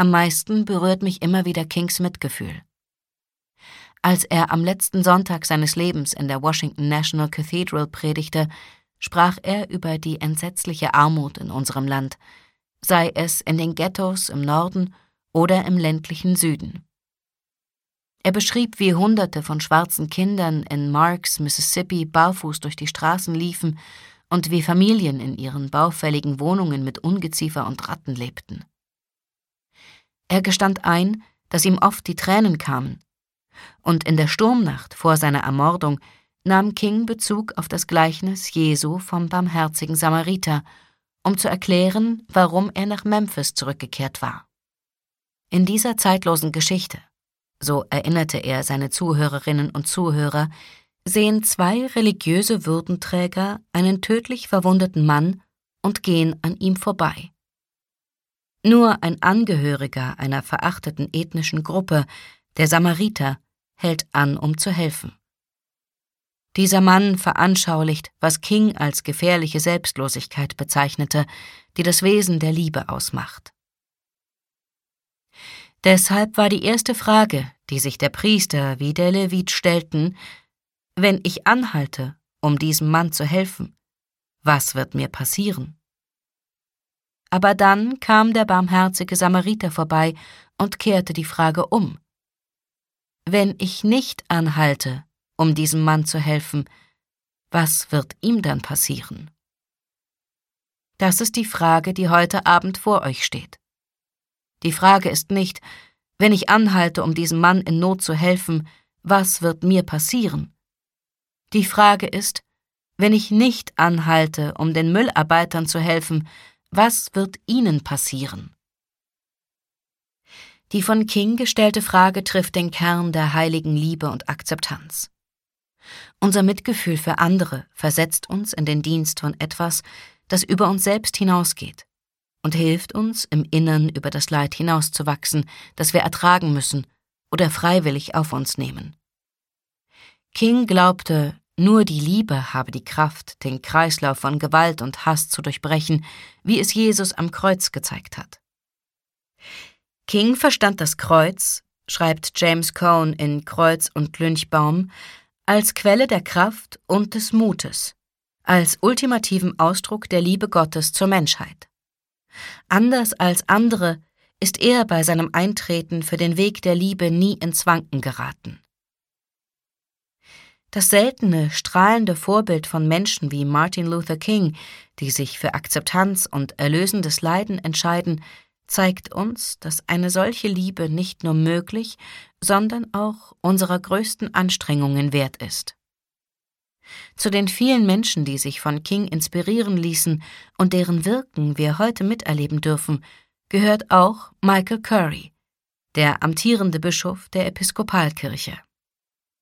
Am meisten berührt mich immer wieder Kings Mitgefühl. Als er am letzten Sonntag seines Lebens in der Washington National Cathedral predigte, sprach er über die entsetzliche Armut in unserem Land, sei es in den Ghettos im Norden oder im ländlichen Süden. Er beschrieb, wie Hunderte von schwarzen Kindern in Marks, Mississippi, barfuß durch die Straßen liefen und wie Familien in ihren baufälligen Wohnungen mit Ungeziefer und Ratten lebten. Er gestand ein, dass ihm oft die Tränen kamen, und in der Sturmnacht vor seiner Ermordung nahm King Bezug auf das Gleichnis Jesu vom barmherzigen Samariter, um zu erklären, warum er nach Memphis zurückgekehrt war. In dieser zeitlosen Geschichte, so erinnerte er seine Zuhörerinnen und Zuhörer, sehen zwei religiöse Würdenträger einen tödlich verwundeten Mann und gehen an ihm vorbei. Nur ein Angehöriger einer verachteten ethnischen Gruppe, der Samariter, hält an, um zu helfen. Dieser Mann veranschaulicht, was King als gefährliche Selbstlosigkeit bezeichnete, die das Wesen der Liebe ausmacht. Deshalb war die erste Frage, die sich der Priester wie der Levit stellten: Wenn ich anhalte, um diesem Mann zu helfen, was wird mir passieren? Aber dann kam der barmherzige Samariter vorbei und kehrte die Frage um. Wenn ich nicht anhalte, um diesem Mann zu helfen, was wird ihm dann passieren? Das ist die Frage, die heute Abend vor euch steht. Die Frage ist nicht, wenn ich anhalte, um diesem Mann in Not zu helfen, was wird mir passieren? Die Frage ist, wenn ich nicht anhalte, um den Müllarbeitern zu helfen, was wird ihnen passieren? Die von King gestellte Frage trifft den Kern der heiligen Liebe und Akzeptanz. Unser Mitgefühl für andere versetzt uns in den Dienst von etwas, das über uns selbst hinausgeht und hilft uns, im Innern über das Leid hinauszuwachsen, das wir ertragen müssen oder freiwillig auf uns nehmen. King glaubte, nur die Liebe habe die Kraft, den Kreislauf von Gewalt und Hass zu durchbrechen, wie es Jesus am Kreuz gezeigt hat. King verstand das Kreuz, schreibt James Cone in Kreuz und Lynchbaum, als Quelle der Kraft und des Mutes, als ultimativen Ausdruck der Liebe Gottes zur Menschheit. Anders als andere ist er bei seinem Eintreten für den Weg der Liebe nie ins Wanken geraten. Das seltene, strahlende Vorbild von Menschen wie Martin Luther King, die sich für Akzeptanz und erlösendes Leiden entscheiden, zeigt uns, dass eine solche Liebe nicht nur möglich, sondern auch unserer größten Anstrengungen wert ist. Zu den vielen Menschen, die sich von King inspirieren ließen und deren Wirken wir heute miterleben dürfen, gehört auch Michael Curry, der amtierende Bischof der Episkopalkirche.